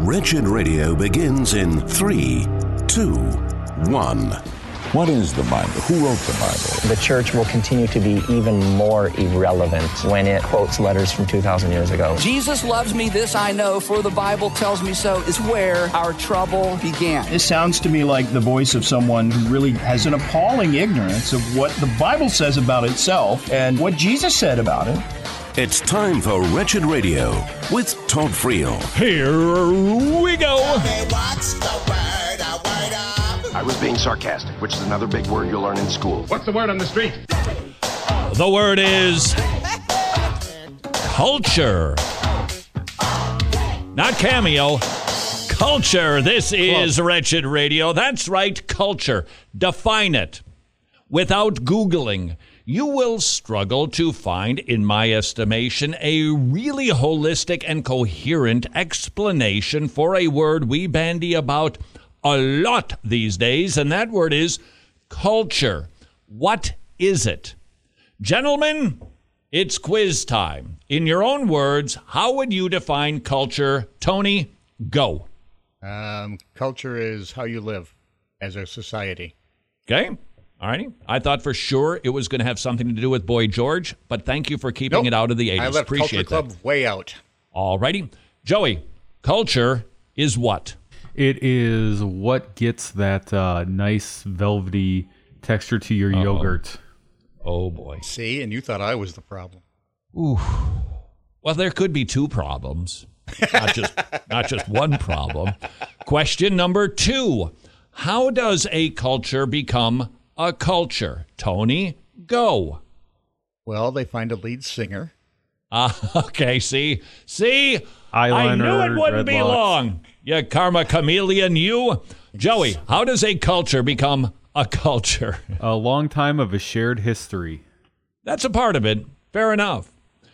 Wretched Radio begins in 3, 2, 1. What is the Bible? Who wrote the Bible? The church will continue to be even more irrelevant when it quotes letters from 2,000 years ago. Jesus loves me, this I know, for the Bible tells me so, is where our trouble began. It sounds to me like the voice of someone who really has an appalling ignorance of what the Bible says about itself and what Jesus said about it. It's time for Wretched Radio with Todd Friel. Here we go. Hey, what's the word? A word up. I was being sarcastic, which is another big word you'll learn in school. What's the word on the street? The word is culture. Not cameo. Culture. This is Wretched Radio. That's right, culture. Define it. Without Googling, you will struggle to find, in my estimation, a really holistic and coherent explanation for a word we bandy about a lot these days, and that word is culture. What is it? Gentlemen, it's quiz time. In your own words, how would you define culture? Tony, go. Culture is how you live as a society. Okay. All righty. I thought for sure it was going to have something to do with Boy George, but thank you for keeping it out of the 80s. I left Appreciate Culture Club way out. All righty. Joey, culture is what? It is what gets that nice velvety texture to your yogurt. Oh, boy. See, and you thought I was the problem. Ooh. Well, there could be two problems, not just one problem. Question number 2. How does a culture become a culture? Tony, go. Well, they find a lead singer. Okay, see? Eyeliner, I knew it wouldn't be dreadlocks. long. You karma chameleon, you. Joey, how does a culture become a culture? A long time of a shared history. That's a part of it. Fair enough.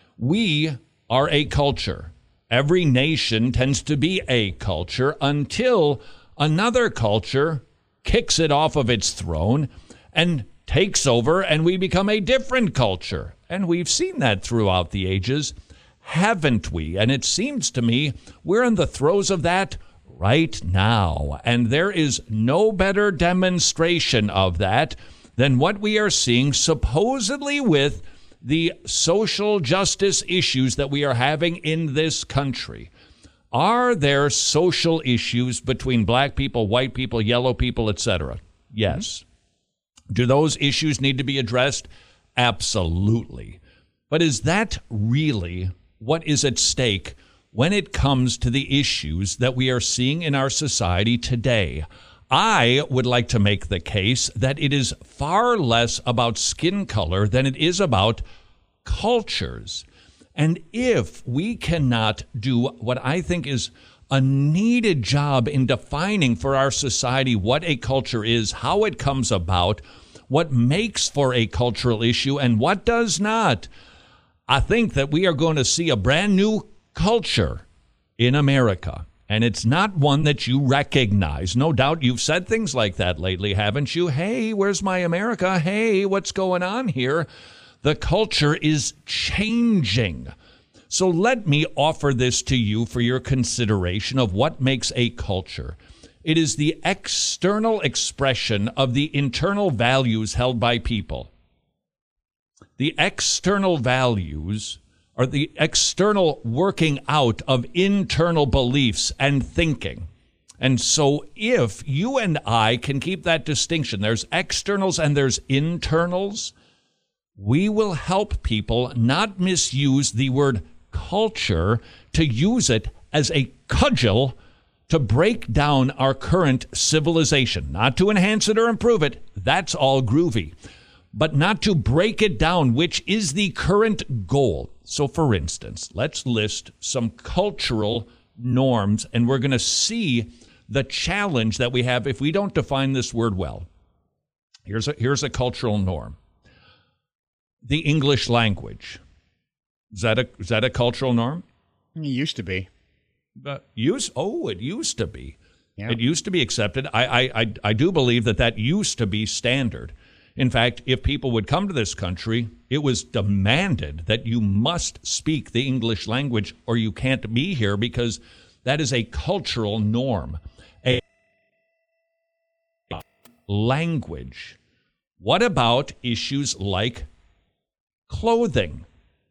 We are a culture. Every nation tends to be a culture until another culture kicks it off of its throne and takes over, and we become a different culture. And we've seen that throughout the ages, haven't we? And it seems to me we're in the throes of that right now. And there is no better demonstration of that than what we are seeing supposedly with the social justice issues that we are having in this country. Are there social issues between black people, white people, yellow people, etc.? Yes. Do those issues need to be addressed? Absolutely. But is that really what is at stake when it comes to the issues that we are seeing in our society today? I would like to make the case that it is far less about skin color than it is about cultures. And if we cannot do what I think is a needed job in defining for our society what a culture is, how it comes about, what makes for a cultural issue, and what does not, I think that we are going to see a brand new culture in America. And it's not one that you recognize. No doubt you've said things like that lately, haven't you? Hey, where's my America? Hey, what's going on here? The culture is changing. So let me offer this to you for your consideration of what makes a culture. It is the external expression of the internal values held by people. The external values are the external working out of internal beliefs and thinking. And so if you and I can keep that distinction, there's externals and there's internals, we will help people not misuse the word culture to use it as a cudgel to break down our current civilization, not to enhance it or improve it. That's all groovy, but not to break it down, which is the current goal. So, for instance, let's list some cultural norms, and we're going to see the challenge that we have if we don't define this word well. Here's a cultural norm. The English language. Is that a cultural norm? It used to be. It used to be. Yeah. It used to be accepted. I do believe that used to be standard. In fact, if people would come to this country, it was demanded that you must speak the English language or you can't be here, because That is a cultural norm. A language. What about issues like clothing?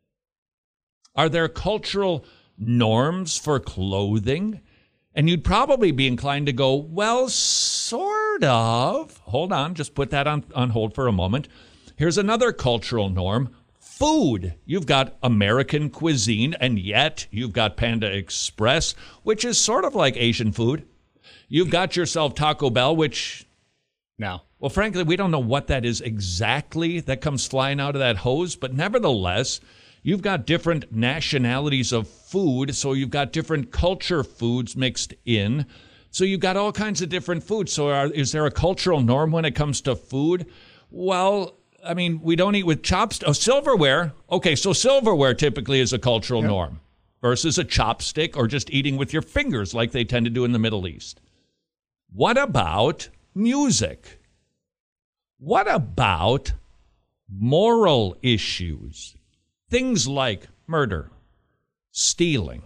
Are there cultural norms for clothing? And you'd probably be inclined to go, well, sort of. Hold on, just put that on hold for a moment. Here's another cultural norm. Food. You've got American cuisine, and yet you've got Panda Express, which is sort of like Asian food. You've got yourself Taco Bell, which... No. Well, frankly, we don't know what that is exactly that comes flying out of that hose, but nevertheless, you've got different nationalities of food, so you've got different culture foods mixed in. So you've got all kinds of different foods. So is there a cultural norm when it comes to food? Well, I mean, we don't eat with chopsticks. Oh, silverware. Okay, so silverware typically is a cultural norm versus a chopstick or just eating with your fingers like they tend to do in the Middle East. What about music? What about moral issues? Things like murder, stealing,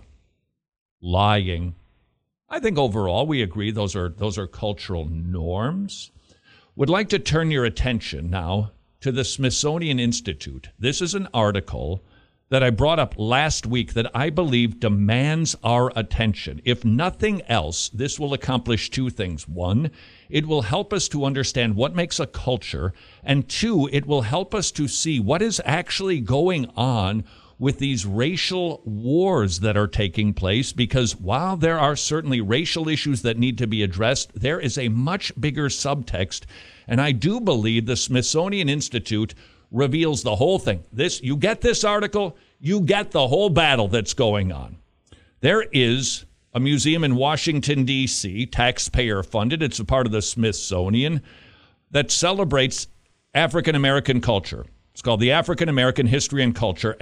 lying. I think overall we agree those are cultural norms. Would like to turn your attention now to the Smithsonian Institute. This is an article that I brought up last week that I believe demands our attention. If nothing else, this will accomplish two things. One, it will help us to understand what makes a culture. And two, it will help us to see what is actually going on with these racial wars that are taking place, because while there are certainly racial issues that need to be addressed, there is a much bigger subtext. And I do believe the Smithsonian Institute reveals the whole thing. You get this article, you get the whole battle that's going on. There is a museum in Washington, D.C., taxpayer funded. It's a part of the Smithsonian that celebrates African American culture. It's called the African American History and Culture,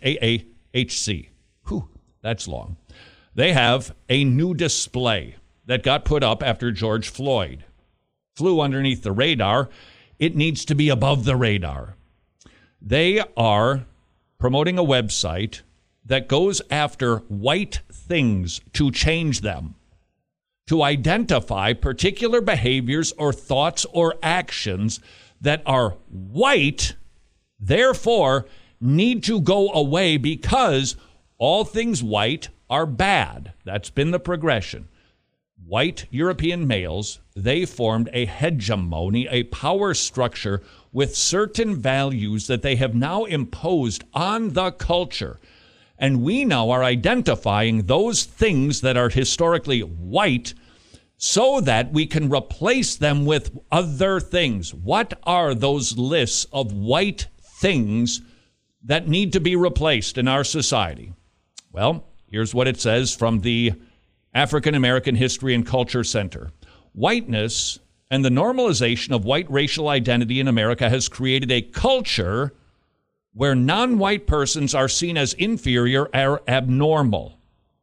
NHAAHC. Whew, that's long. They have a new display that got put up after George Floyd flew underneath the radar. It needs to be above the radar. They are promoting a website that goes after white things to change them, to identify particular behaviors or thoughts or actions that are white, therefore need to go away because all things white are bad. That's been the progression. White European males, they formed a hegemony, a power structure with certain values that they have now imposed on the culture. And we now are identifying those things that are historically white so that we can replace them with other things. What are those lists of white things that need to be replaced in our society? Well, here's what it says from the African American History and Culture Center. Whiteness and the normalization of white racial identity in America has created a culture where non-white persons are seen as inferior or abnormal.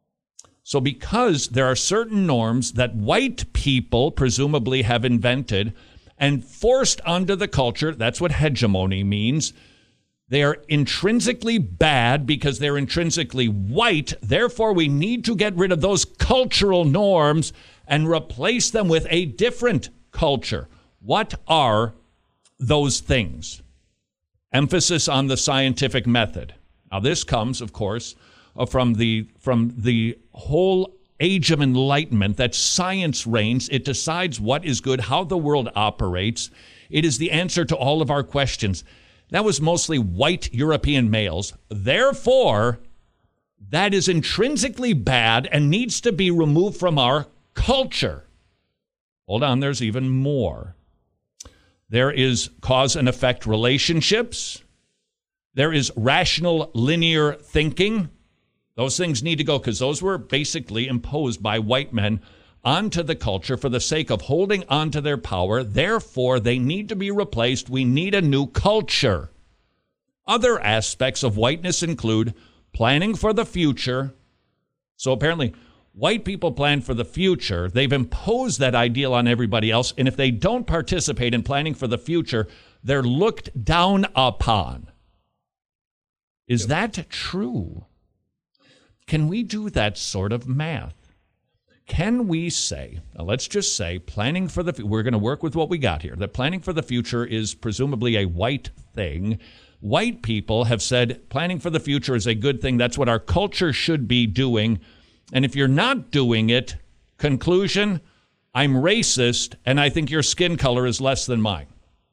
So because there are certain norms that white people presumably have invented and forced onto the culture, that's what hegemony means. They are intrinsically bad because they're intrinsically white. Therefore, we need to get rid of those cultural norms and replace them with a different culture. What are those things? Emphasis on the scientific method. Now, this comes, of course, from the whole age of enlightenment, that science reigns. It decides what is good, how the world operates. It is the answer to all of our questions. That was mostly white European males. Therefore, that is intrinsically bad and needs to be removed from our culture. Hold on, there's even more. There is cause and effect relationships. There is rational linear thinking. Those things need to go because those were basically imposed by white men onto the culture for the sake of holding on to their power. Therefore, they need to be replaced. We need a new culture. Other aspects of whiteness include planning for the future. So apparently, white people plan for the future. They've imposed that ideal on everybody else. And if they don't participate in planning for the future, they're looked down upon. Is that true? Can we do that sort of math? can we say, now let's just say, planning for the, we're going to work with what we got here, that planning for the future is presumably a white thing. White people have said planning for the future is a good thing. That's what our culture should be doing. And if you're not doing it, conclusion, I'm racist and I think your skin color is less than mine.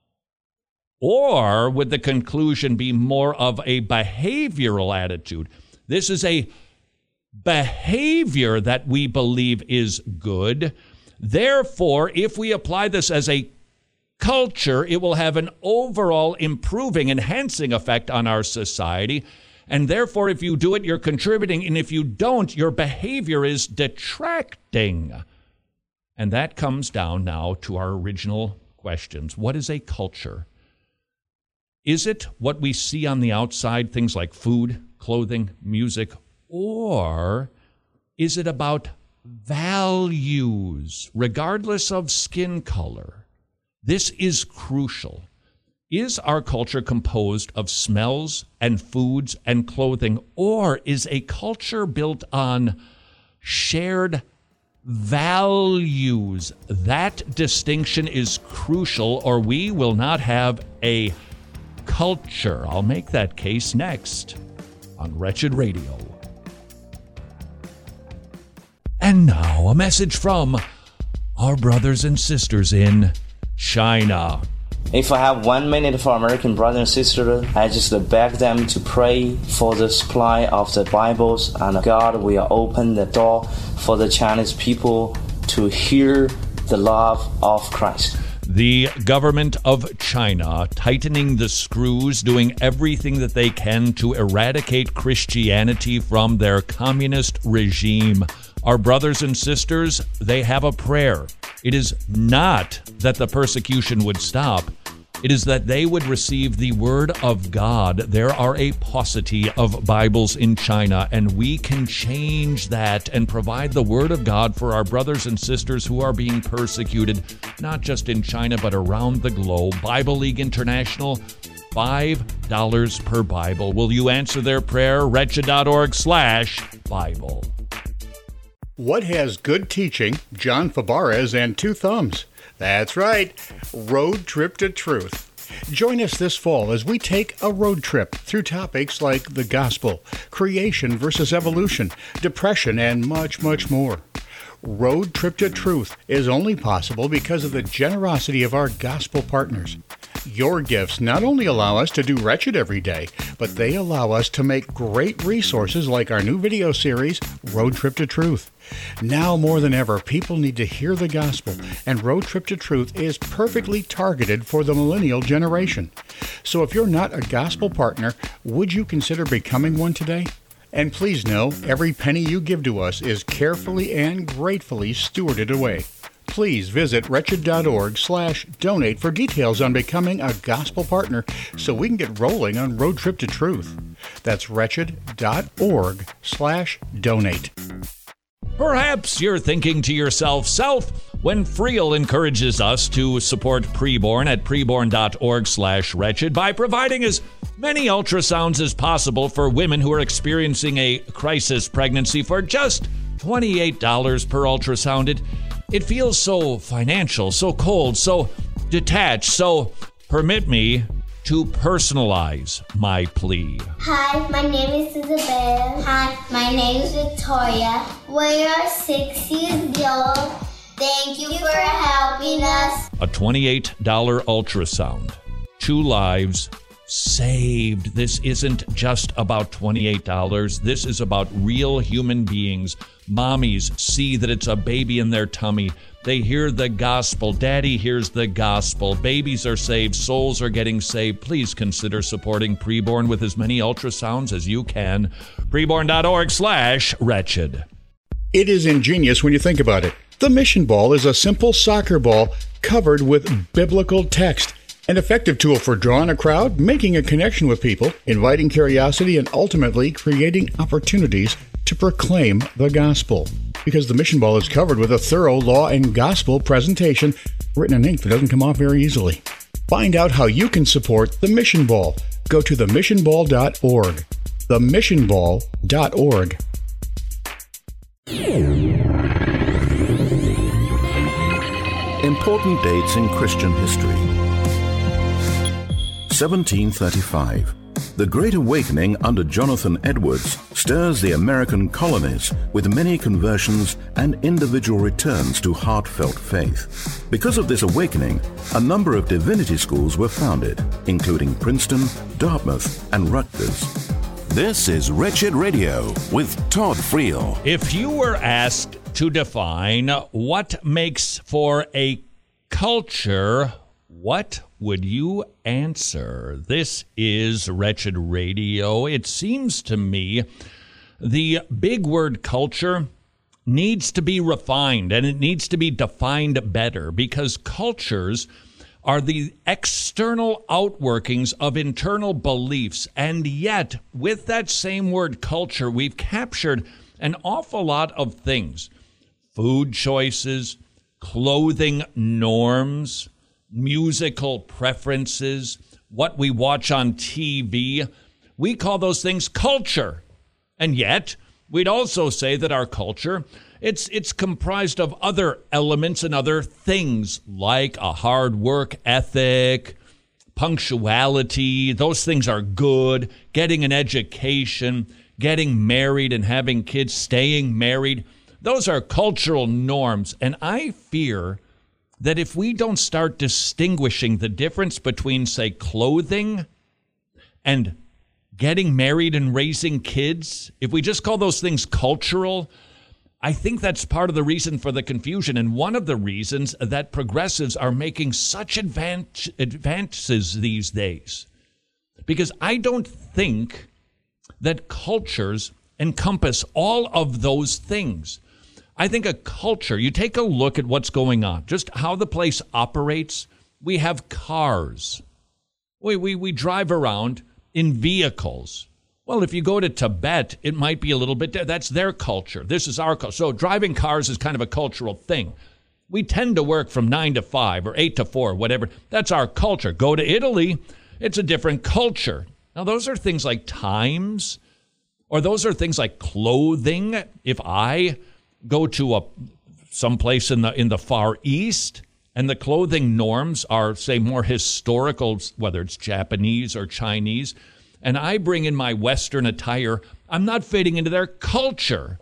Or would the conclusion be more of a behavioral attitude? This is a behavior that we believe is good. Therefore, if we apply this as a culture, it will have an overall improving, enhancing effect on our society. And therefore, if you do it, you're contributing. And if you don't, your behavior is detracting. And that comes down now to our original questions. What is a culture? Is it what we see on the outside, things like food, clothing, music, or is it about values, regardless of skin color? This is crucial. Is our culture composed of smells and foods and clothing, or is a culture built on shared values? That distinction is crucial, or we will not have a culture. I'll make that case next on Wretched Radio. And now a message from our brothers and sisters in China. If I have 1 minute for American brothers and sisters, I just beg them to pray for the supply of the Bibles, and God will open the door for the Chinese people to hear the love of Christ. The government of China tightening the screws, doing everything that they can to eradicate Christianity from their communist regime. Our brothers and sisters, they have a prayer. It is not that the persecution would stop. It is that they would receive the word of God. There are a paucity of Bibles in China, and we can change that and provide the word of God for our brothers and sisters who are being persecuted, not just in China, but around the globe. Bible League International, $5 per Bible. Will you answer their prayer? Wretched.org/Bible. What has good teaching, John Fabarez, and two thumbs? That's right, Road Trip to Truth. Join us this fall as we take a road trip through topics like the gospel, creation versus evolution, depression, and much, much more. Road Trip to Truth is only possible because of the generosity of our gospel partners. Your gifts not only allow us to do Wretched every day, but they allow us to make great resources like our new video series, Road Trip to Truth. Now more than ever, people need to hear the gospel, and Road Trip to Truth is perfectly targeted for the millennial generation. So if you're not a gospel partner, would you consider becoming one today? And please know, every penny you give to us is carefully and gratefully stewarded away. Please visit wretched.org/donate for details on becoming a gospel partner so we can get rolling on Road Trip to Truth. That's wretched.org/donate. Perhaps you're thinking to yourself, Self, when Friel encourages us to support Preborn at preborn.org/wretched by providing as many ultrasounds as possible for women who are experiencing a crisis pregnancy for just $28 per ultrasound. It feels so financial, so cold, so detached, so permit me to personalize my plea. Hi, my name is Isabel. Hi, my name is Victoria. We are 6 years old. Thank you for helping us. A $28 ultrasound. 2 lives saved. This isn't just about $28. This is about real human beings. Mommies see that it's a baby in their tummy. They hear the gospel. Daddy hears the gospel. Babies are saved. Souls are getting saved. Please consider supporting Preborn with as many ultrasounds as you can. Preborn.org/wretched. It is ingenious when you think about it. The mission ball is a simple soccer ball covered with biblical text. An effective tool for drawing a crowd, making a connection with people, inviting curiosity, and ultimately creating opportunities to proclaim the gospel. Because the mission ball is covered with a thorough law and gospel presentation written in ink that doesn't come off very easily. Find out how you can support the mission ball. Go to themissionball.org. Themissionball.org. Important dates in Christian history. 1735. The Great Awakening under Jonathan Edwards stirs the American colonies with many conversions and individual returns to heartfelt faith. Because of this awakening, a number of divinity schools were founded, including Princeton, Dartmouth, and Rutgers. This is Wretched Radio with Todd Friel. If you were asked to define what makes for a culture, what would you answer? This is Wretched Radio. It seems to me the big word culture needs to be refined, and it needs to be defined better, because cultures are the external outworkings of internal beliefs. And yet, with that same word culture, we've captured an awful lot of things. Food choices, clothing norms, musical preferences, what we watch on TV. We call those things culture. And yet, we'd also say that our culture, it's comprised of other elements and other things, like a hard work ethic, punctuality. Those things are good. Getting an education, getting married and having kids, staying married. Those are cultural norms. And I fear that if we don't start distinguishing the difference between, say, clothing and getting married and raising kids, if we just call those things cultural, I think that's part of the reason for the confusion, and one of the reasons that progressives are making such advances these days. Because I don't think that cultures encompass all of those things. I think a culture, you take a look at what's going on, just how the place operates. We have cars. We drive around in vehicles. Well, if you go to Tibet, it might be a little bit, that's their culture. This is our culture. So driving cars is kind of a cultural thing. We tend to work from 9 to 5 or 8 to 4, whatever. That's our culture. Go to Italy, it's a different culture. Now, those are things like times, or those are things like clothing. If I go to someplace in the Far East, and the clothing norms are, say, more historical, whether it's Japanese or Chinese, and I bring in my Western attire, I'm not fitting into their culture.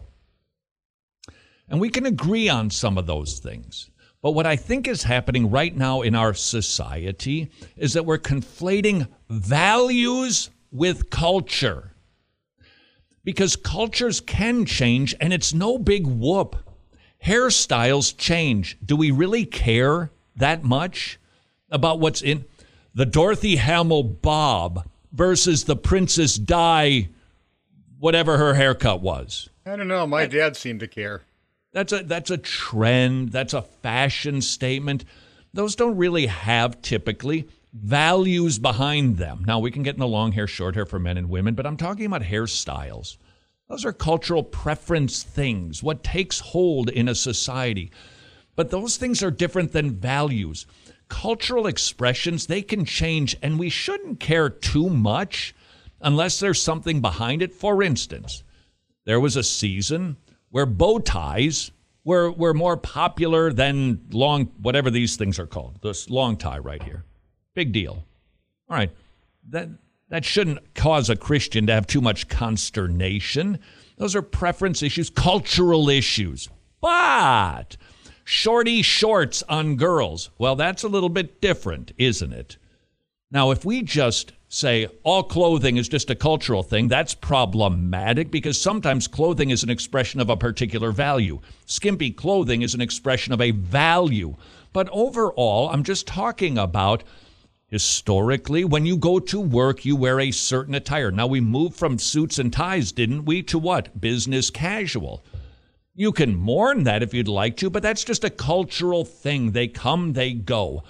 And we can agree on some of those things. But what I think is happening right now in our society is that we're conflating values with culture. Because cultures can change, and it's no big whoop. Hairstyles change. Do we really care that much about what's in the Dorothy Hamill bob versus the Princess Di, whatever her haircut was? I don't know. My dad seemed to care. That's a trend. That's a fashion statement. Those don't really have typically values behind them. Now, we can get in the long hair, short hair for men and women, but I'm talking about hairstyles. Those are cultural preference things, what takes hold in a society. But those things are different than values. Cultural expressions, they can change, and we shouldn't care too much unless there's something behind it. For instance, there was a season where bow ties were more popular than long, whatever these things are called, this long tie right here. Big deal. All right, that shouldn't cause a Christian to have too much consternation. Those are preference issues, cultural issues. But shorty shorts on girls, well, that's a little bit different, isn't it? Now, if we just say all clothing is just a cultural thing, that's problematic, because sometimes clothing is an expression of a particular value. Skimpy clothing is an expression of a value. But overall, I'm just talking about historically, when you go to work, you wear a certain attire. Now, we moved from suits and ties, didn't we, to what? Business casual. You can mourn that if you'd like to, but that's just a cultural thing. They come, they go.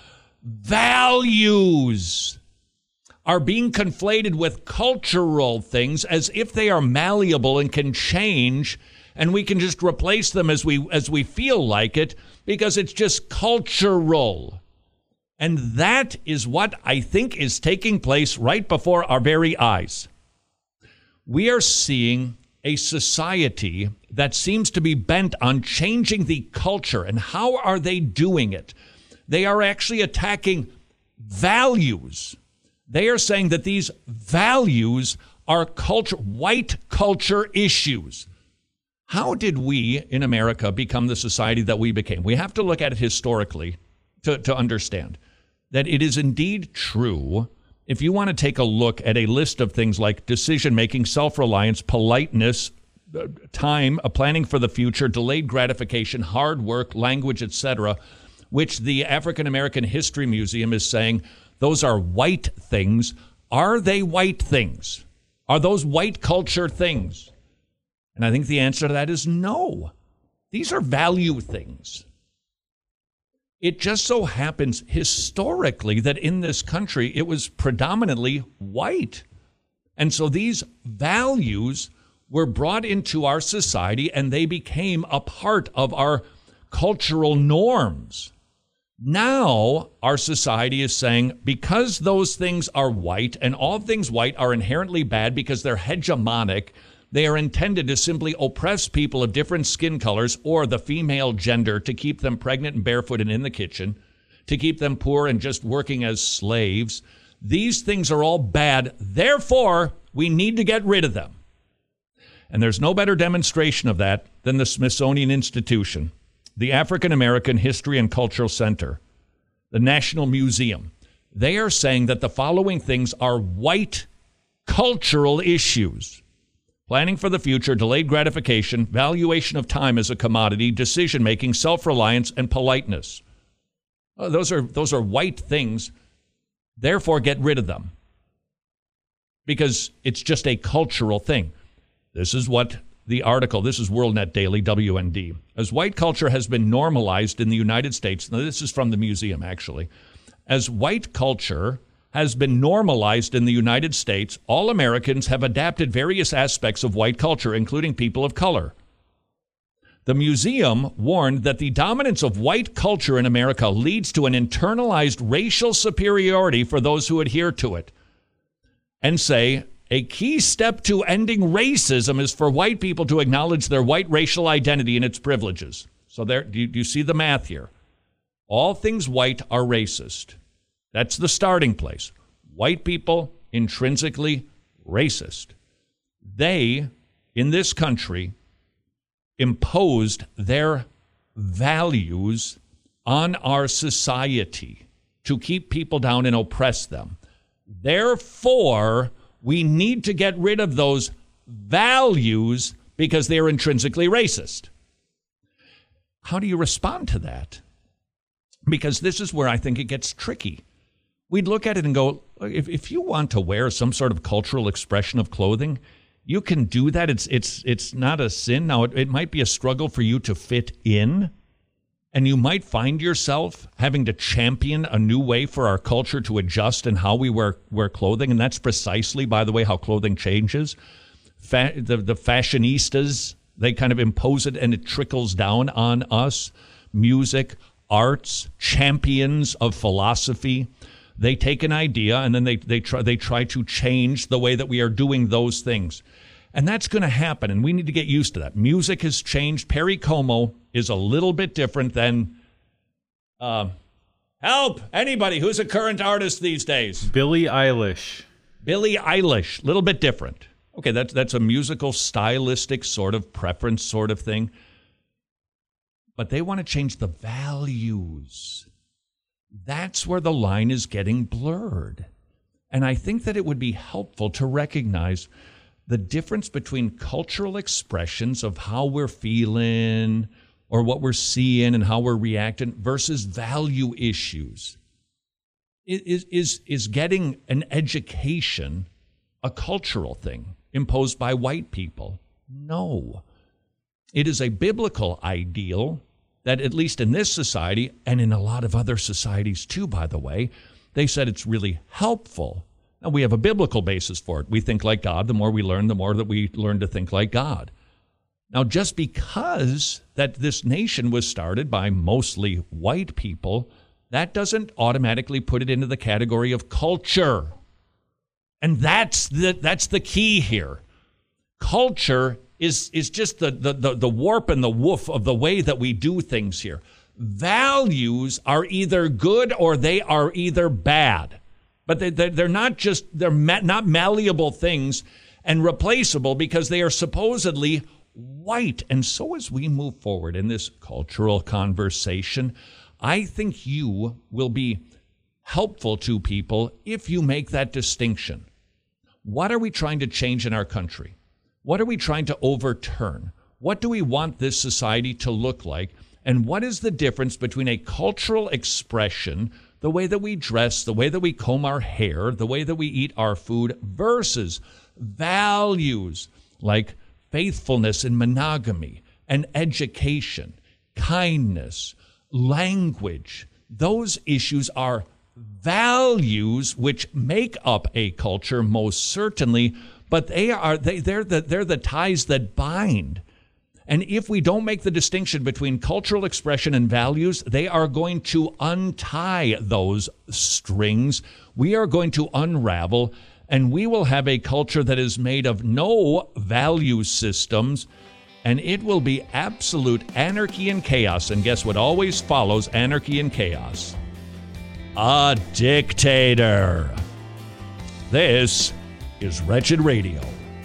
Values are being conflated with cultural things as if they are malleable and can change, and we can just replace them as we feel like it, because it's just cultural. And that is what I think is taking place right before our very eyes. We are seeing a society that seems to be bent on changing the culture. And how are they doing it? They are actually attacking values. They are saying that these values are white culture issues. How did we in America become the society that we became? We have to look at it historically to understand that it is indeed true. If you want to take a look at a list of things like decision-making, self-reliance, politeness, time, planning for the future, delayed gratification, hard work, language, etc., which the African American History Museum is saying those are white things. Are they white things? Are those white culture things? And I think the answer to that is no. These are value things. It just so happens historically that in this country, it was predominantly white. And so these values were brought into our society and they became a part of our cultural norms. Now our society is saying because those things are white and all things white are inherently bad because they're hegemonic, they are intended to simply oppress people of different skin colors or the female gender to keep them pregnant and barefoot and in the kitchen, to keep them poor and just working as slaves. These things are all bad. Therefore, we need to get rid of them. And there's no better demonstration of that than the Smithsonian Institution, the African American History and Cultural Center, the National Museum. They are saying that the following things are white cultural issues: planning for the future, delayed gratification, valuation of time as a commodity, decision-making, self-reliance, and politeness. Those are white things. Therefore, get rid of them because it's just a cultural thing. This is what the article, this is WorldNet Daily, WND. As white culture has been normalized in the United States, now this is from the museum actually, as white culture has been normalized in the United States, all Americans have adapted various aspects of white culture, including people of color. The museum warned that the dominance of white culture in America leads to an internalized racial superiority for those who adhere to it, and say a key step to ending racism is for white people to acknowledge their white racial identity and its privileges. So there, do you see the math here? All things white are racist. That's the starting place. White people, intrinsically racist. They, in this country, imposed their values on our society to keep people down and oppress them. Therefore, we need to get rid of those values because they're intrinsically racist. How do you respond to that? Because this is where I think it gets tricky. We'd look at it and go, if you want to wear some sort of cultural expression of clothing, you can do that. It's not a sin. Now, it might be a struggle for you to fit in, and you might find yourself having to champion a new way for our culture to adjust in how we wear clothing, and that's precisely, by the way, how clothing changes. The fashionistas, they kind of impose it, and it trickles down on us. Music, arts, champions of philosophy. They take an idea and then they try to change the way that we are doing those things. And that's going to happen, and we need to get used to that. Music has changed. Perry Como is a little bit different than, help, anybody who's a current artist these days. Billie Eilish. Billie Eilish, a little bit different. Okay, that's a musical, stylistic sort of preference sort of thing. But they want to change the values. That's where the line is getting blurred. And I think that it would be helpful to recognize the difference between cultural expressions of how we're feeling or what we're seeing and how we're reacting versus value issues. Is getting an education a cultural thing imposed by white people? No. It is a biblical ideal that, at least in this society, and in a lot of other societies too, by the way, they said it's really helpful. Now, we have a biblical basis for it. We think like God. The more we learn, the more that we learn to think like God. Now, just because that this nation was started by mostly white people, that doesn't automatically put it into the category of culture. And that's the key here. Culture is just the warp and the woof of the way that we do things here. Values are either good or they are either bad. But they're not just, not malleable things and replaceable because they are supposedly white. And so as we move forward in this cultural conversation, I think you will be helpful to people if you make that distinction. What are we trying to change in our country? What are we trying to overturn? What do we want this society to look like? And what is the difference between a cultural expression, the way that we dress, the way that we comb our hair, the way that we eat our food, versus values like faithfulness and monogamy and education, kindness, language? Those issues are values which make up a culture, most certainly, but they're the ties that bind. And if we don't make the distinction between cultural expression and values, they are going to untie those strings. We are going to unravel, and we will have a culture that is made of no value systems, and it will be absolute anarchy and chaos. And guess what always follows anarchy and chaos? A dictator. This is Wretched Radio.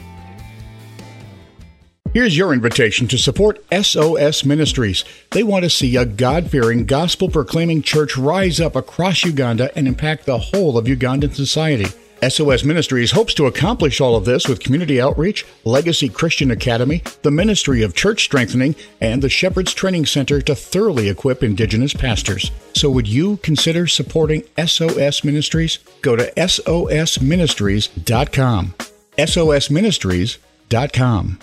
Here's your invitation to support SOS Ministries. They want to see a God-fearing, gospel-proclaiming church rise up across Uganda and impact the whole of Ugandan society. SOS Ministries hopes to accomplish all of this with community outreach, Legacy Christian Academy, the Ministry of Church Strengthening, and the Shepherd's Training Center to thoroughly equip Indigenous pastors. So would you consider supporting SOS Ministries? Go to sosministries.com. sosministries.com.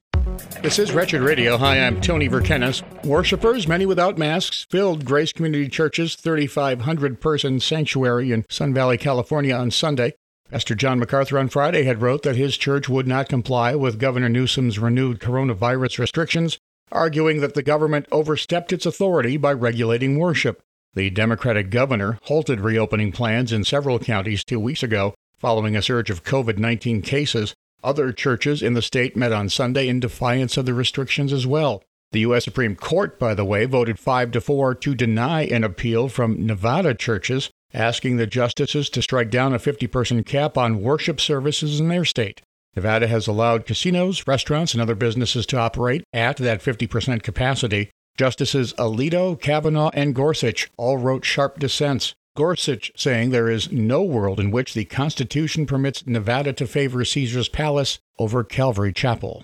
This is Wretched Radio. Hi, I'm Tony Verkenis. Worshippers, many without masks, filled Grace Community Church's 3,500-person sanctuary in Sun Valley, California on Sunday. Pastor John MacArthur on Friday had wrote that his church would not comply with Governor Newsom's renewed coronavirus restrictions, arguing that the government overstepped its authority by regulating worship. The Democratic governor halted reopening plans in several counties 2 weeks ago, following a surge of COVID-19 cases. Other churches in the state met on Sunday in defiance of the restrictions as well. The U.S. Supreme Court, by the way, voted 5-4 to deny an appeal from Nevada churches, asking the justices to strike down a 50-person cap on worship services in their state. Nevada has allowed casinos, restaurants, and other businesses to operate at that 50% capacity. Justices Alito, Kavanaugh, and Gorsuch all wrote sharp dissents. Gorsuch saying there is no world in which the Constitution permits Nevada to favor Caesar's Palace over Calvary Chapel.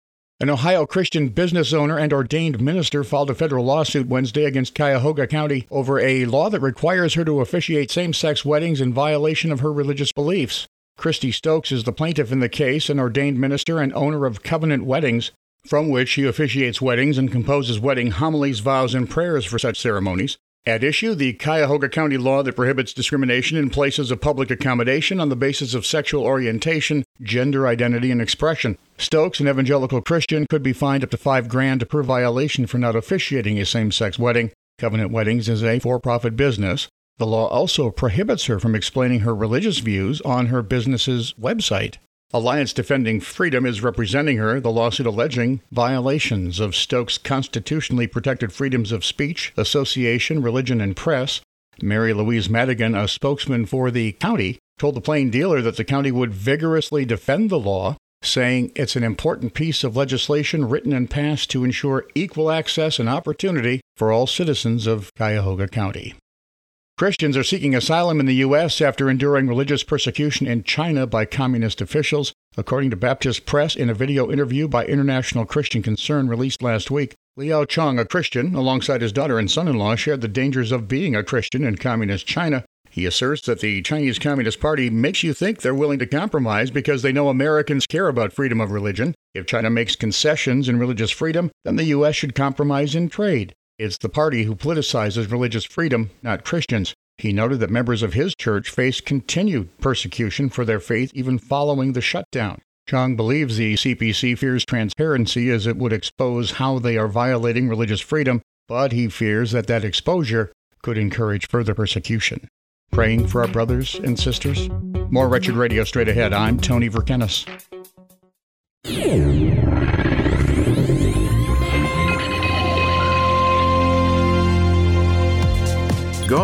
An Ohio Christian business owner and ordained minister filed a federal lawsuit Wednesday against Cuyahoga County over a law that requires her to officiate same-sex weddings in violation of her religious beliefs. Christy Stokes is the plaintiff in the case, an ordained minister and owner of Covenant Weddings, from which she officiates weddings and composes wedding homilies, vows, and prayers for such ceremonies. At issue, the Cuyahoga County law that prohibits discrimination in places of public accommodation on the basis of sexual orientation, gender identity, and expression. Stokes, an evangelical Christian, could be fined up to $5,000 per violation for not officiating a same-sex wedding. Covenant Weddings is a for-profit business. The law also prohibits her from explaining her religious views on her business's website. Alliance Defending Freedom is representing her, the lawsuit alleging violations of Stokes' constitutionally protected freedoms of speech, association, religion, and press. Mary Louise Madigan, a spokesman for the county, told the Plain Dealer that the county would vigorously defend the law, saying it's an important piece of legislation written and passed to ensure equal access and opportunity for all citizens of Cuyahoga County. Christians are seeking asylum in the U.S. after enduring religious persecution in China by communist officials, according to Baptist Press in a video interview by International Christian Concern released last week. Liao Chong, a Christian, alongside his daughter and son-in-law, shared the dangers of being a Christian in communist China. He asserts that the Chinese Communist Party makes you think they're willing to compromise because they know Americans care about freedom of religion. If China makes concessions in religious freedom, then the U.S. should compromise in trade. It's the party who politicizes religious freedom, not Christians. He noted that members of his church face continued persecution for their faith even following the shutdown. Chong believes the CPC fears transparency as it would expose how they are violating religious freedom, but he fears that that exposure could encourage further persecution. Praying for our brothers and sisters? More Wretched Radio straight ahead. I'm Tony Verkenis.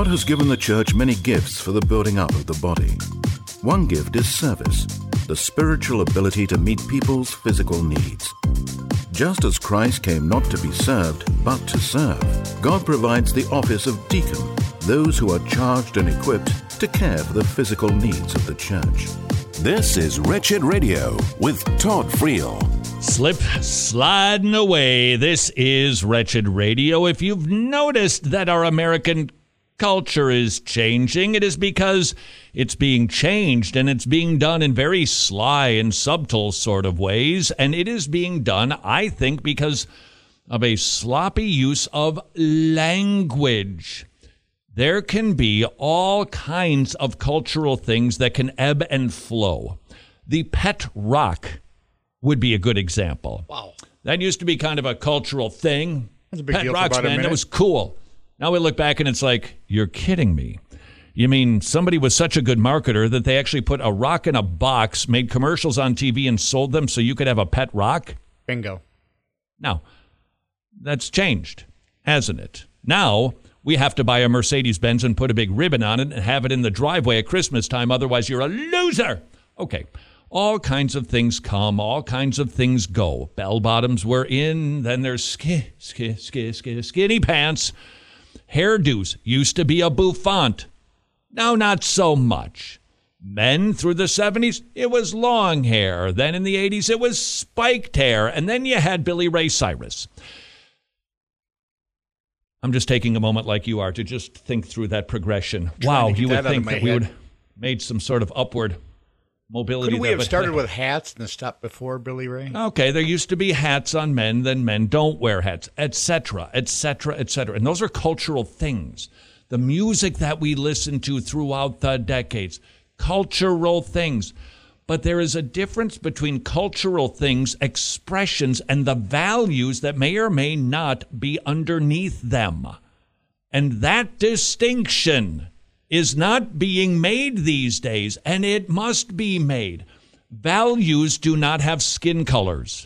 God has given the church many gifts for the building up of the body. One gift is service, the spiritual ability to meet people's physical needs. Just as Christ came not to be served, but to serve, God provides the office of deacon, those who are charged and equipped to care for the physical needs of the church. This is Wretched Radio with Todd Friel. Slip sliding away. This is Wretched Radio. If you've noticed that our American culture is changing, it is because it's being changed, and it's being done in very sly and subtle sort of ways. And it is being done, I think, because of a sloppy use of language. There can be all kinds of cultural things that can ebb and flow. The pet rock would be a good example. Wow. That used to be kind of a cultural thing. That's a big pet deal rocks, for about a man, minute. that was cool. Now we look back and it's like, you're kidding me. You mean somebody was such a good marketer that they actually put a rock in a box, made commercials on TV, and sold them so you could have a pet rock? Bingo. Now, that's changed, hasn't it? Now we have to buy a Mercedes-Benz and put a big ribbon on it and have it in the driveway at Christmas time. Otherwise, you're a loser. Okay. All kinds of things come. All kinds of things go. Bell-bottoms were in. Then there's skinny pants. Hairdos used to be a bouffant. Now, not so much. Men through the 70s, it was long hair. Then in the 80s, it was spiked hair. And then you had Billy Ray Cyrus. I'm just taking a moment like you are to just think through that progression. Wow, you would think that we would have made some sort of upward mobility. Couldn't we have started with hats and stopped before Billy Ray? Okay, there used to be hats on men, then men don't wear hats, etc., etc., etc. And those are cultural things. The music that we listen to throughout the decades, cultural things. But there is a difference between cultural things, expressions, and the values that may or may not be underneath them. And that distinction is not being made these days, and it must be made. Values do not have skin colors.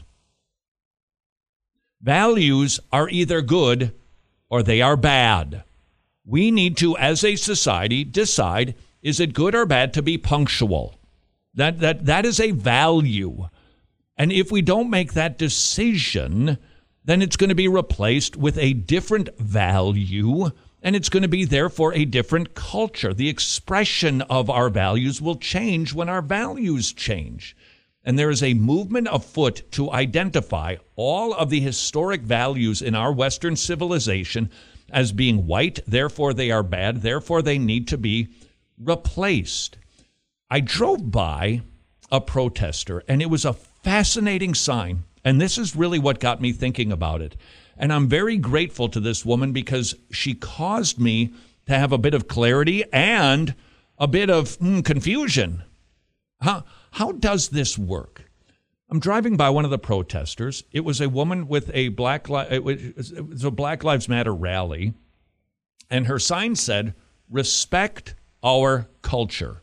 Values are either good or they are bad. We need to, as a society, decide, is it good or bad to be punctual? That is a value. And if we don't make that decision, then it's going to be replaced with a different value, and it's going to be, therefore, a different culture. The expression of our values will change when our values change. And there is a movement afoot to identify all of the historic values in our Western civilization as being white, therefore they are bad, therefore they need to be replaced. I drove by a protester, and it was a fascinating sign. And this is really what got me thinking about it. And I'm very grateful to this woman because she caused me to have a bit of clarity and a bit of confusion. How does this work? I'm driving by one of the protesters. It was a woman with a Black Lives Matter rally, and her sign said, "Respect our culture."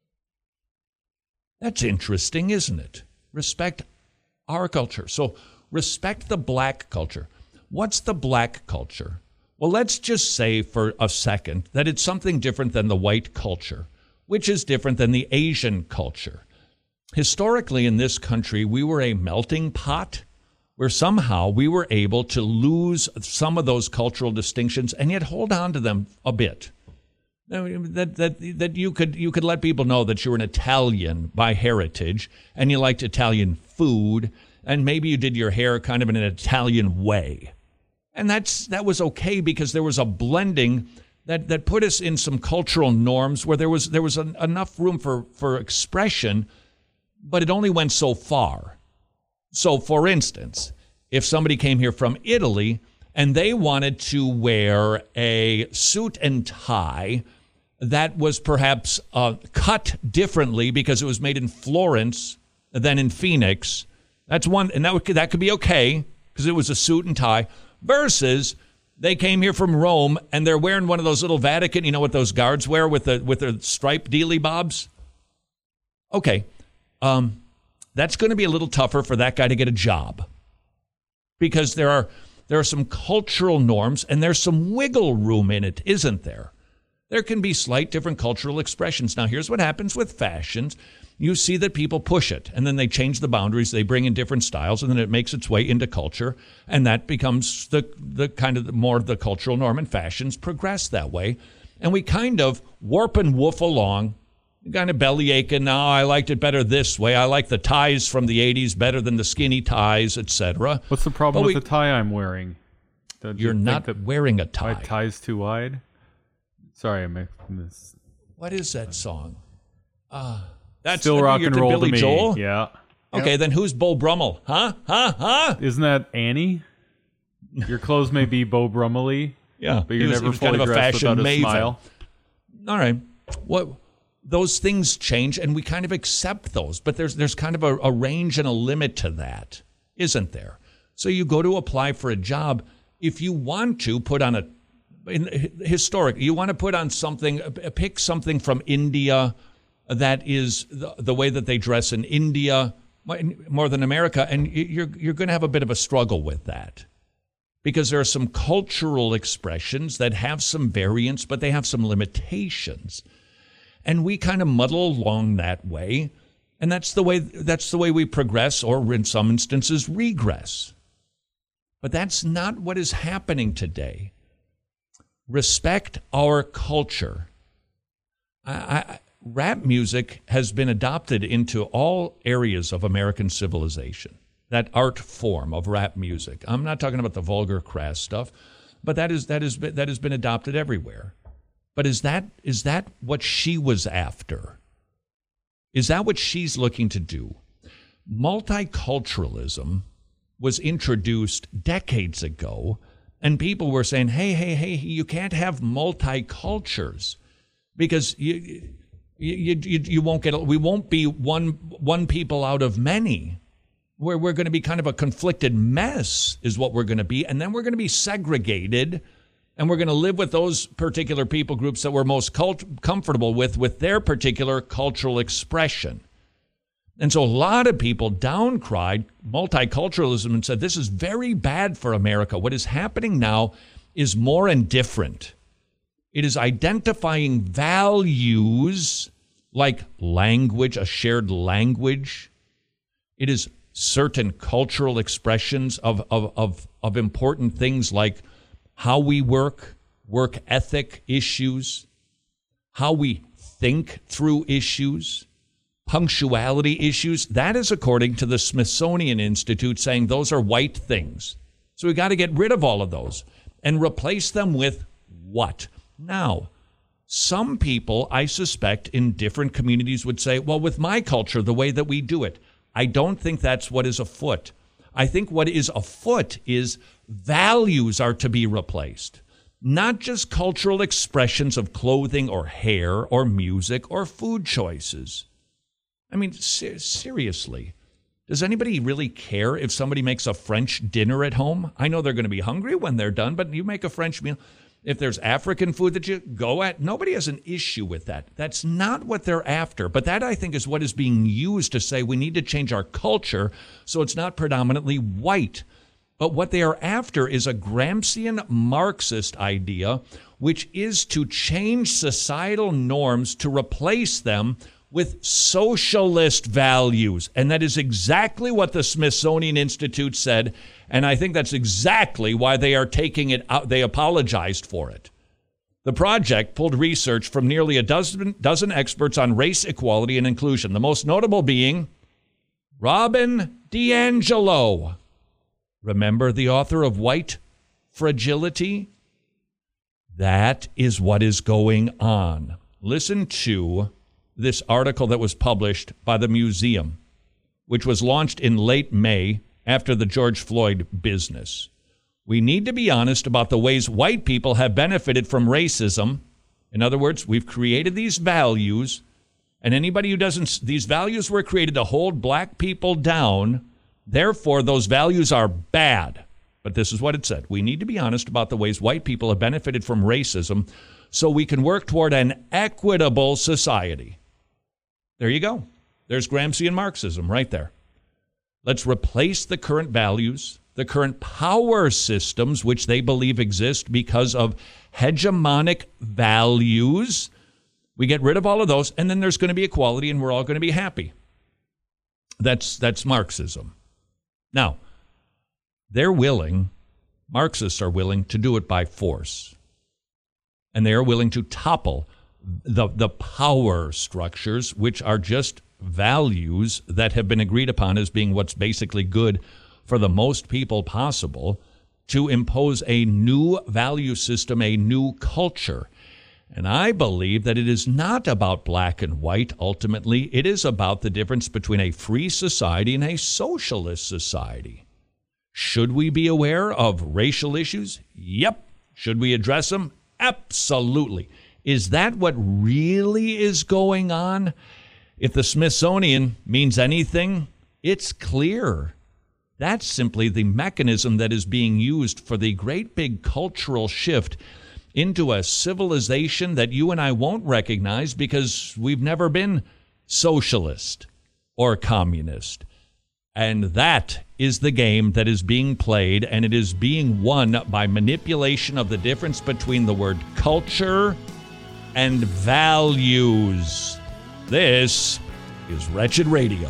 That's interesting, isn't it? Respect our culture. So respect the black culture. What's the black culture? Well, let's just say for a second that it's something different than the white culture, which is different than the Asian culture. Historically, in this country, we were a melting pot where somehow we were able to lose some of those cultural distinctions and yet hold on to them a bit. That you could let people know that you're an Italian by heritage and you liked Italian food, and maybe you did your hair kind of in an Italian way. And that was okay because there was a blending that put us in some cultural norms where there was enough room for expression, but it only went so far. So, for instance, if somebody came here from Italy and they wanted to wear a suit and tie that was perhaps cut differently because it was made in Florence than in Phoenix, that's one, and that could be okay because it was a suit and tie, versus they came here from Rome and they're wearing one of those little Vatican, you know what those guards wear with their striped dealy bobs? Okay. That's going to be a little tougher for that guy to get a job because there are some cultural norms and there's some wiggle room in it, isn't there? There can be slight different cultural expressions. Now, here's what happens with fashions. You see that people push it, and then they change the boundaries. They bring in different styles, and then it makes its way into culture, and that becomes the kind of more of the cultural norm, and fashions progress that way. And we kind of warp and woof along, kind of belly aching. Now, I liked it better this way. I like the ties from the 80s better than the skinny ties, etc. What's the problem with the tie I'm wearing? You're not wearing a tie. My tie's too wide? Sorry, I missed. What is that song? That's Still Rock and Roll Billy to me. Joel? Yeah. Okay, then who's Beau Brummel? Huh? Isn't that Annie? Your clothes may be Beau Brummely. Yeah, but you're never fully kind of a dressed fashion without a maven. smile. All right. Those things change, and we kind of accept those, but there's kind of a range and a limit to that, isn't there? So you go to apply for a job. If you want to put on you want to put on something, pick something from India that is the way that they dress in India more than America, and you're going to have a bit of a struggle with that. Because there are some cultural expressions that have some variance, but they have some limitations. And we kind of muddle along that way. And that's the way we progress, or in some instances regress. But that's not what is happening today. Respect our culture. Rap music has been adopted into all areas of American civilization. That art form of rap music. I'm not talking about the vulgar, crass stuff, but that has been adopted everywhere. But is that what she was after? Is that what she's looking to do? Multiculturalism was introduced decades ago, and people were saying, hey, you can't have multicultures because you won't get. We won't be one people out of many. We're going to be kind of a conflicted mess is what we're going to be. And then we're going to be segregated, and we're going to live with those particular people groups that we're most comfortable with their particular cultural expression. And so a lot of people downcried multiculturalism and said, this is very bad for America. What is happening now is more and different. It is identifying values like language, a shared language. It is certain cultural expressions of important things like how we work ethic issues, how we think through issues, punctuality issues. That is according to the Smithsonian Institute saying those are white things. So we got to get rid of all of those and replace them with what? Now, some people, I suspect, in different communities would say, well, with my culture, the way that we do it, I don't think that's what is afoot. I think what is afoot is values are to be replaced, not just cultural expressions of clothing or hair or music or food choices. I mean, seriously, does anybody really care if somebody makes a French dinner at home? I know they're going to be hungry when they're done, but you make a French meal. If there's African food that you go at, nobody has an issue with that. That's not what they're after. But that, I think, is what is being used to say we need to change our culture so it's not predominantly white. But what they are after is a Gramscian Marxist idea, which is to change societal norms to replace them with socialist values. And that is exactly what the Smithsonian Institute said. And I think that's exactly why they are taking it out. They apologized for it. The project pulled research from nearly a dozen experts on race, equality, and inclusion, the most notable being Robin DiAngelo. Remember the author of White Fragility? That is what is going on. Listen to this article that was published by the museum, which was launched in late May after the George Floyd business. We need to be honest about the ways white people have benefited from racism. In other words, we've created these values, and anybody who doesn't, these values were created to hold black people down. Therefore, those values are bad. But this is what it said. We need to be honest about the ways white people have benefited from racism so we can work toward an equitable society. There you go. There's Gramscian Marxism right there. Let's replace the current values, the current power systems, which they believe exist because of hegemonic values. We get rid of all of those, and then there's going to be equality, and we're all going to be happy. That's Marxism. Now, Marxists are willing to do it by force. And they are willing to topple the power structures, which are just values that have been agreed upon as being what's basically good for the most people possible, to impose a new value system, a new culture. And I believe that it is not about black and white. Ultimately, it is about the difference between a free society and a socialist society. Should we be aware of racial issues? Yep. Should we address them? Absolutely. Is that what really is going on? If the Smithsonian means anything, it's clear. That's simply the mechanism that is being used for the great big cultural shift into a civilization that you and I won't recognize because we've never been socialist or communist. And that is the game that is being played, and it is being won by manipulation of the difference between the word culture and values. This is Wretched Radio.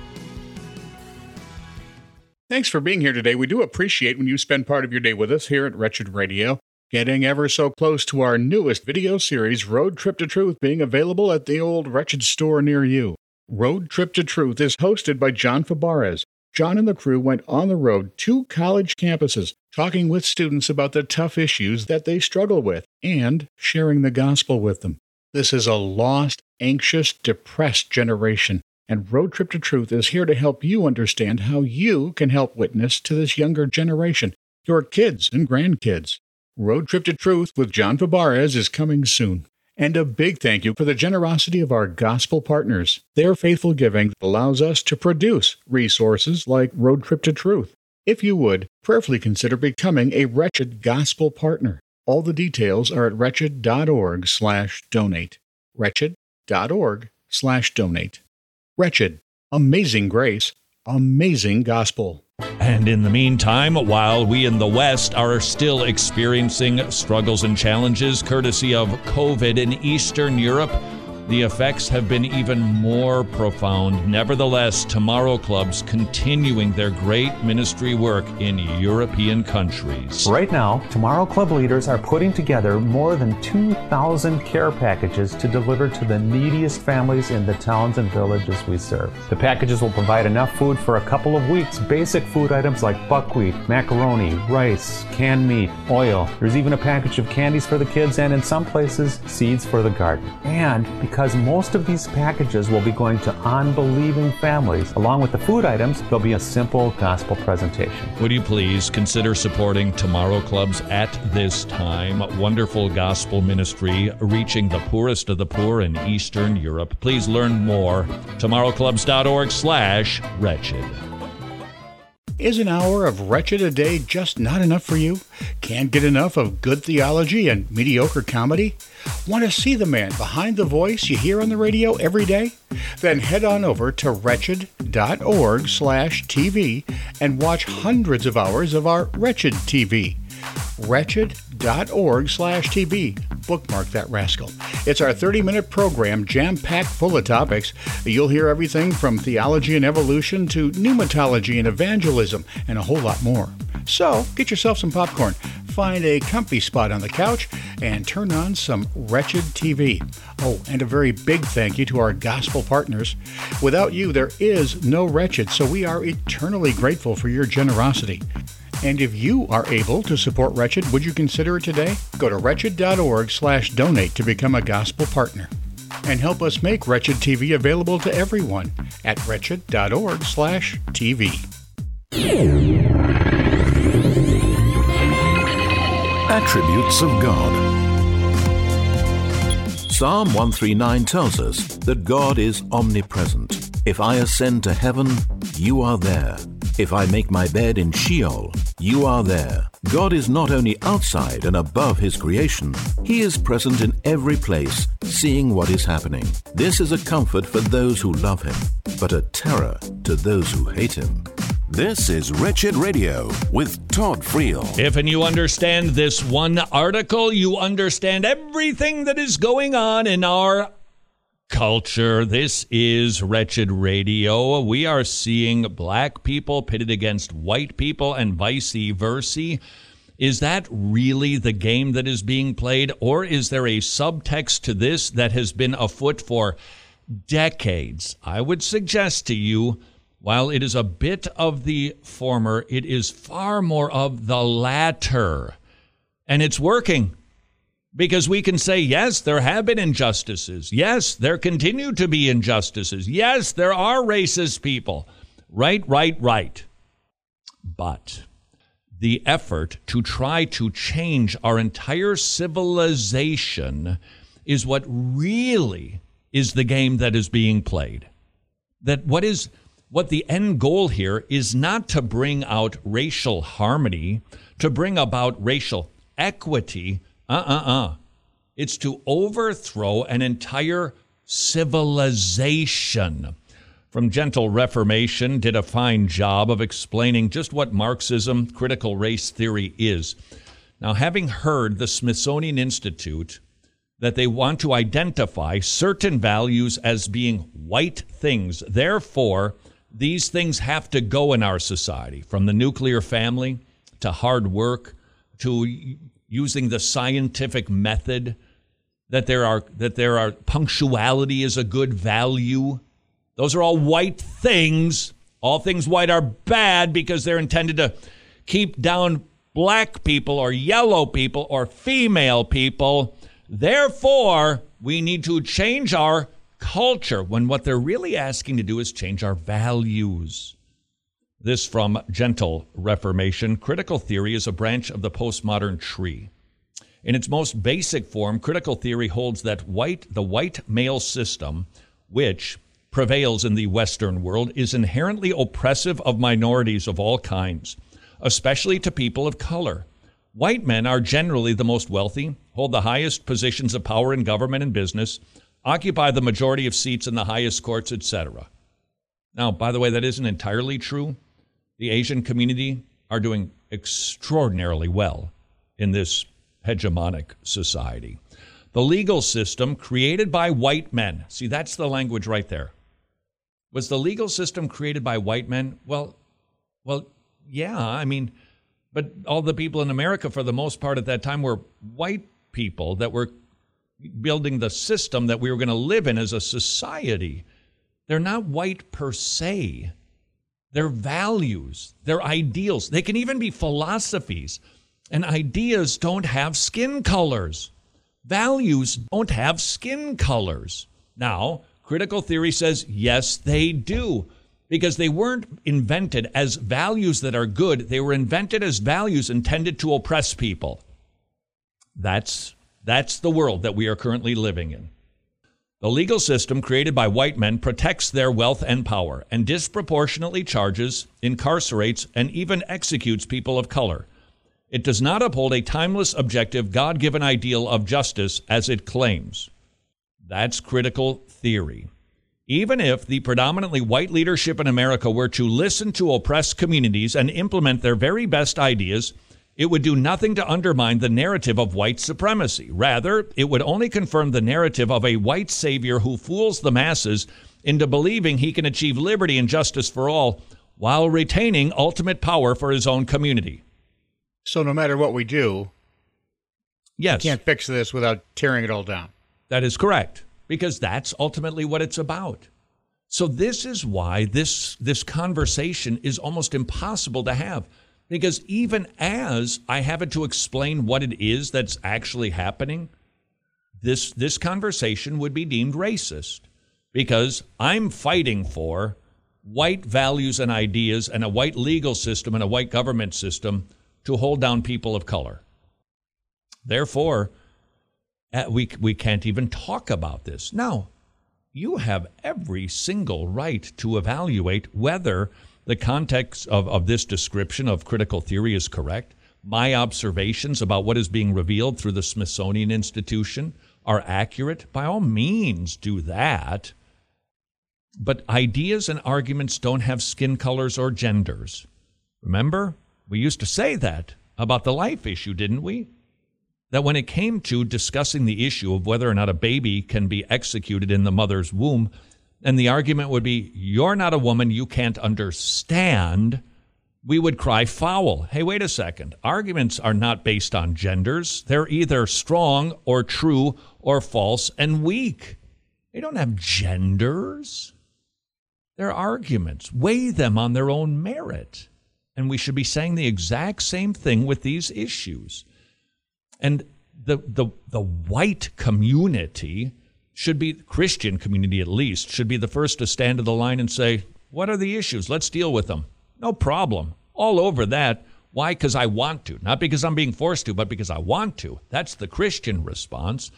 Thanks for being here today. We do appreciate when you spend part of your day with us here at Wretched Radio. Getting ever so close to our newest video series, Road Trip to Truth, being available at the old Wretched store near you. Road Trip to Truth is hosted by John Fabarez. John and the crew went on the road to college campuses, talking with students about the tough issues that they struggle with and sharing the gospel with them. This is a lost, anxious, depressed generation, and Road Trip to Truth is here to help you understand how you can help witness to this younger generation, your kids and grandkids. Road Trip to Truth with John Fabarez is coming soon. And a big thank you for the generosity of our gospel partners. Their faithful giving allows us to produce resources like Road Trip to Truth. If you would, prayerfully consider becoming a Wretched Gospel Partner. All the details are at wretched.org/donate. Wretched.org/donate. Wretched. Amazing grace. Amazing gospel. And in the meantime, while we in the West are still experiencing struggles and challenges courtesy of COVID in Eastern Europe, the effects have been even more profound. Nevertheless, Tomorrow Club's continuing their great ministry work in European countries. Right now, Tomorrow Club leaders are putting together more than 2,000 care packages to deliver to the neediest families in the towns and villages we serve. The packages will provide enough food for a couple of weeks. Basic food items like buckwheat, macaroni, rice, canned meat, oil. There's even a package of candies for the kids and in some places, seeds for the garden. And because most of these packages will be going to unbelieving families, along with the food items, there'll be a simple gospel presentation. Would you please consider supporting Tomorrow Clubs at this time? Wonderful gospel ministry reaching the poorest of the poor in Eastern Europe. Please learn more. tomorrowclubs.org/wretched. Is an hour of Wretched a day just not enough for you? Can't get enough of good theology and mediocre comedy? Want to see the man behind the voice you hear on the radio every day? Then head on over to wretched.org/TV and watch hundreds of hours of our Wretched TV. Wretched.org/TV. Bookmark that rascal. It's our 30-minute program jam-packed full of topics. You'll hear everything from theology and evolution to pneumatology and evangelism and a whole lot more. So get yourself some popcorn, find a comfy spot on the couch, and turn on some Wretched TV. Oh, and a very big thank you to our gospel partners. Without you, there is no Wretched, so we are eternally grateful for your generosity. And if you are able to support Wretched, would you consider it today? Go to wretched.org/donate to become a gospel partner. And help us make Wretched TV available to everyone at wretched.org/TV. Attributes of God. Psalm 139 tells us that God is omnipresent. If I ascend to heaven, you are there. If I make my bed in Sheol, you are there. God is not only outside and above his creation, he is present in every place, seeing what is happening. This is a comfort for those who love him, but a terror to those who hate him. This is Wretched Radio with Todd Friel. If and you understand this one article, you understand everything that is going on in our culture. This is Wretched Radio. We are seeing black people pitted against white people and vice versa. Is that really the game that is being played, or is there a subtext to this that has been afoot for decades? I would suggest to you, while it is a bit of the former, it is far more of the latter. And it's working. Because we can say, yes, there have been injustices. Yes, there continue to be injustices. Yes, there are racist people. Right. But the effort to try to change our entire civilization is what really is the game that is being played. What the end goal here is not to bring out racial harmony, to bring about racial equity. It's to overthrow an entire civilization. From Gentle Reformation did a fine job of explaining just what Marxism, critical race theory is. Now, having heard the Smithsonian Institute that they want to identify certain values as being white things, therefore, these things have to go in our society, from the nuclear family to hard work to using the scientific method, that there are punctuality is a good value. Those are all white things. All things white are bad because they're intended to keep down black people or yellow people or female people. Therefore, we need to change our culture, when what they're really asking to do is change our values. This from Gentle Reformation. Critical theory is a branch of the postmodern tree. In its most basic form, critical theory holds that the white male system, which prevails in the Western world, is inherently oppressive of minorities of all kinds, especially to people of color. White men are generally the most wealthy, hold the highest positions of power in government and business, occupy the majority of seats in the highest courts, etc. Now, by the way, that isn't entirely true. The Asian community are doing extraordinarily well in this hegemonic society. The legal system created by white men. See, that's the language right there. Was the legal system created by white men? Well, yeah, but all the people in America, for the most part at that time, were white people that were building the system that we were going to live in as a society. They're not white per se. They're values. They're ideals. They can even be philosophies. And ideas don't have skin colors. Values don't have skin colors. Now, critical theory says, yes, they do. Because they weren't invented as values that are good. They were invented as values intended to oppress people. That's the world that we are currently living in. The legal system created by white men protects their wealth and power and disproportionately charges, incarcerates, and even executes people of color. It does not uphold a timeless, objective, God-given ideal of justice as it claims. That's critical theory. Even if the predominantly white leadership in America were to listen to oppressed communities and implement their very best ideas, it would do nothing to undermine the narrative of white supremacy. Rather, it would only confirm the narrative of a white savior who fools the masses into believing he can achieve liberty and justice for all while retaining ultimate power for his own community. So no matter what we do, yes, we can't fix this without tearing it all down. That is correct, because that's ultimately what it's about. So this is why this conversation is almost impossible to have. Because even as I have it to explain what it is that's actually happening, this conversation would be deemed racist. Because I'm fighting for white values and ideas and a white legal system and a white government system to hold down people of color. Therefore, we can't even talk about this. Now, you have every single right to evaluate whether the context of this description of critical theory is correct. My observations about what is being revealed through the Smithsonian Institution are accurate. By all means, do that. But ideas and arguments don't have skin colors or genders. Remember? We used to say that about the life issue, didn't we? That when it came to discussing the issue of whether or not a baby can be executed in the mother's womb, and the argument would be, you're not a woman, you can't understand, we would cry foul. Hey, wait a second. Arguments are not based on genders. They're either strong or true or false and weak. They don't have genders. They're arguments. Weigh them on their own merit. And we should be saying the exact same thing with these issues. And the white community should be, Christian community at least, should be the first to stand to the line and say, what are the issues? Let's deal with them. No problem. All over that. Why? Because I want to. Not because I'm being forced to, but because I want to. That's the Christian response.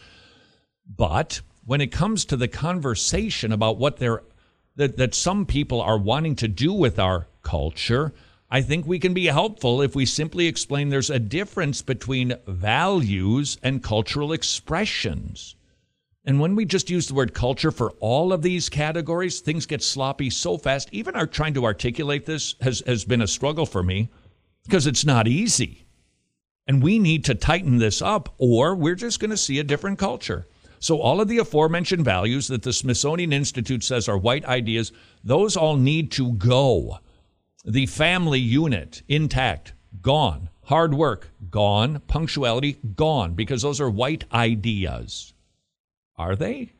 But when it comes to the conversation about what that some people are wanting to do with our culture, I think we can be helpful if we simply explain there's a difference between values and cultural expressions. And when we just use the word culture for all of these categories, things get sloppy so fast. Even our trying to articulate this has been a struggle for me because it's not easy. And we need to tighten this up or we're just going to see a different culture. So all of the aforementioned values that the Smithsonian Institute says are white ideas, those all need to go. The family unit, intact, gone. Hard work, gone. Punctuality, gone, because those are white ideas. Are they?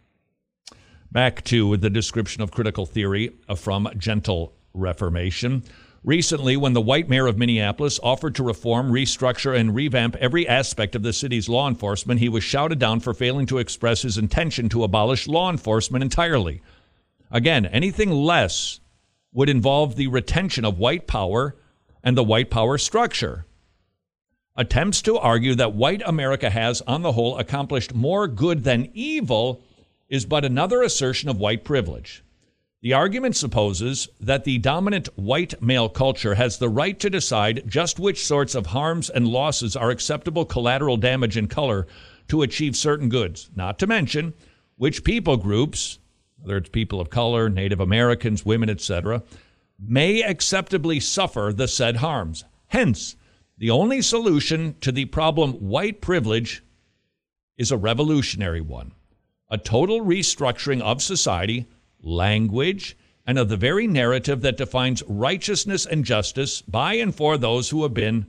Back to the description of critical theory from Gentle Reformation. Recently, when the white mayor of Minneapolis offered to reform, restructure, and revamp every aspect of the city's law enforcement, he was shouted down for failing to express his intention to abolish law enforcement entirely. Again, anything less would involve the retention of white power and the white power structure. Attempts to argue that white America has, on the whole, accomplished more good than evil is but another assertion of white privilege. The argument supposes that the dominant white male culture has the right to decide just which sorts of harms and losses are acceptable collateral damage in color to achieve certain goods, not to mention which people groups, whether it's people of color, Native Americans, women, etc., may acceptably suffer the said harms. Hence, the only solution to the problem white privilege is a revolutionary one, a total restructuring of society, language, and of the very narrative that defines righteousness and justice by and for those who have been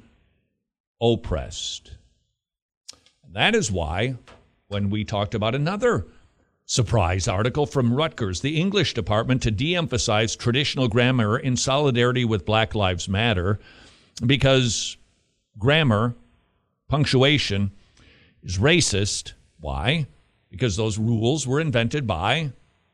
oppressed. And that is why, when we talked about another surprise article from Rutgers, the English department, to de-emphasize traditional grammar in solidarity with Black Lives Matter, because grammar, punctuation, is racist. Why? Because those rules were invented by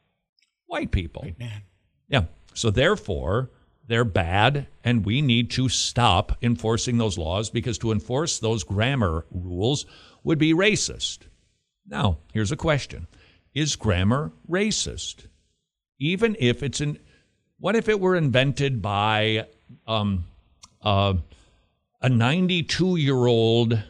white people. White man. Yeah. So therefore, they're bad, and we need to stop enforcing those laws, because to enforce those grammar rules would be racist. Now, here's a question. Is grammar racist? Even if it's what if it were invented by a 92-year-old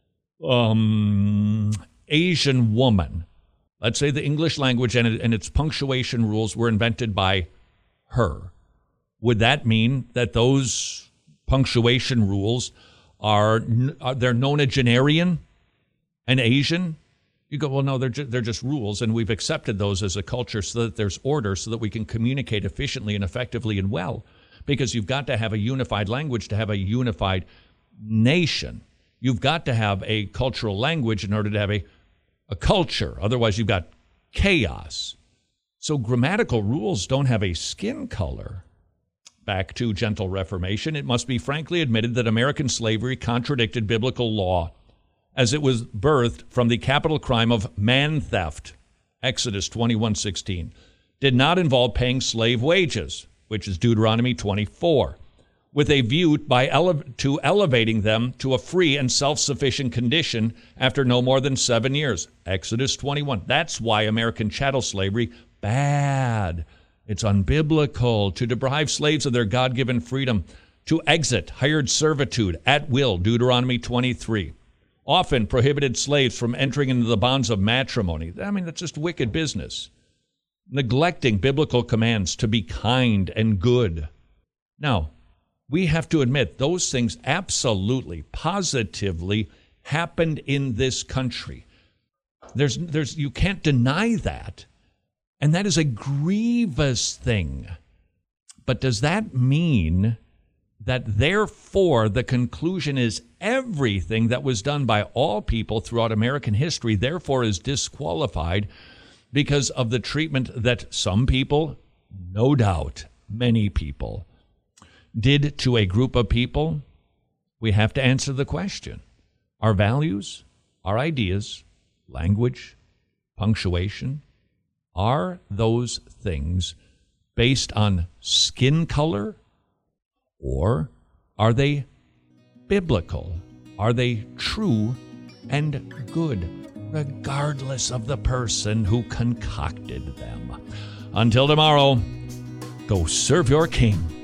Asian woman? Let's say the English language and its punctuation rules were invented by her. Would that mean that those punctuation rules they're nonagenarian and Asian? You go, well, no, they're just rules, and we've accepted those as a culture so that there's order, so that we can communicate efficiently and effectively and well. Because you've got to have a unified language to have a unified nation. You've got to have a cultural language in order to have a culture. Otherwise, you've got chaos. So grammatical rules don't have a skin color. Back to Gentle Reformation, it must be frankly admitted that American slavery contradicted biblical law, as it was birthed from the capital crime of man theft, Exodus 21:16, did not involve paying slave wages, which is Deuteronomy 24, with a view to elevating them to a free and self-sufficient condition after no more than 7 years, Exodus 21. That's why American chattel slavery, bad. It's unbiblical. To deprive slaves of their God-given freedom, to exit hired servitude at will, Deuteronomy 23. Often prohibited slaves from entering into the bonds of matrimony. I mean, that's just wicked business. neglecting biblical commands to be kind and good. Now, we have to admit those things absolutely, positively happened in this country. You can't deny that. And that is a grievous thing. But does that mean that therefore the conclusion is everything that was done by all people throughout American history therefore is disqualified because of the treatment that some people, no doubt, many people, did to a group of people? We have to answer the question. Our values, our ideas, language, punctuation, are those things based on skin color, or are they biblical? Are they true and good, regardless of the person who concocted them? Until tomorrow, go serve your king.